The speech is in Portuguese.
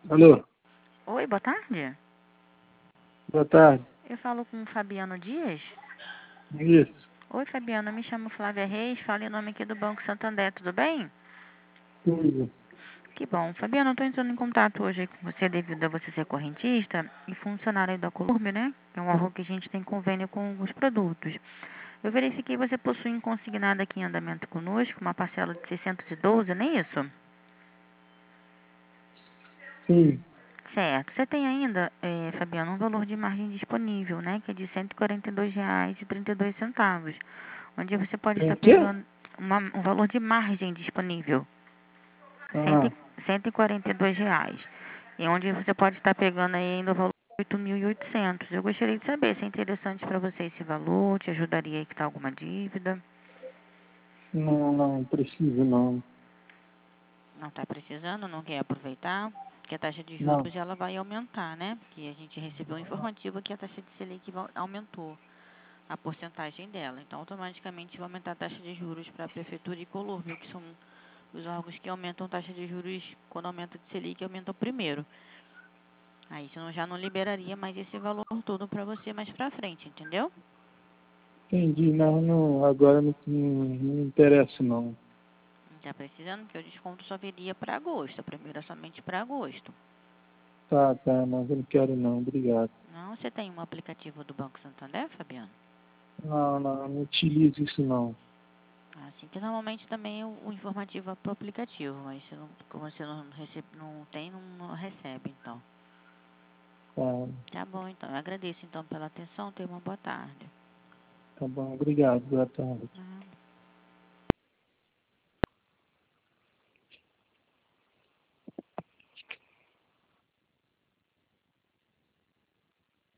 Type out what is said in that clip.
Alô, Oi, boa tarde. boa tarde. Eu falo com o Fabiano Dias. Isso, Oi, Fabiano, eu me chamo Flávia Reis, falo em nome aqui do Banco Santander, tudo bem? tudo. Que bom. Fabiano, eu estou entrando em contato hoje aí com você devido a você ser correntista e funcionário aí da Colurb, né? Que é um órgão que a gente tem convênio com os produtos. Eu verifiquei que você possui um consignado aqui em andamento conosco, uma parcela de 612, não é isso? Sim. Certo. Você tem ainda, Fabiano, um valor de margem disponível, né? Que é de R$ 142,32, onde você pode Tem estar o quê? pegando um valor de margem disponível, Ah, R$ 142, e onde você pode estar pegando aí ainda o valor de 8.800. Eu gostaria de saber se é interessante para você esse valor, te ajudaria a quitar alguma dívida. não, não preciso não. Não está precisando, não quer aproveitar, porque a taxa de Não. juros ela vai aumentar, né? Porque a gente recebeu um informativo que a taxa de Selic aumentou a porcentagem dela. Então, automaticamente vai aumentar a taxa de juros para a Prefeitura e Colúrbio, que são os órgãos que aumentam a taxa de juros quando aumenta de Selic, aumentam primeiro. Aí senão já não liberaria mais esse valor todo para você mais para frente, entendeu? Entendi, não, não, agora não me interessa não. Não está precisando, porque o desconto só viria para agosto. A primeira é somente para agosto. Tá, tá, mas eu não quero não, obrigado. Não, você tem um aplicativo do Banco Santander, Fabiano? Não, não, não utilizo isso não. Assim que normalmente também o informativo é para o aplicativo, mas se não, como você não, recebe, não tem, não recebe, então. Tá, Tá bom, então. Eu agradeço então pela atenção. Tenha uma boa tarde. tá bom, obrigado, boa tarde. Nada.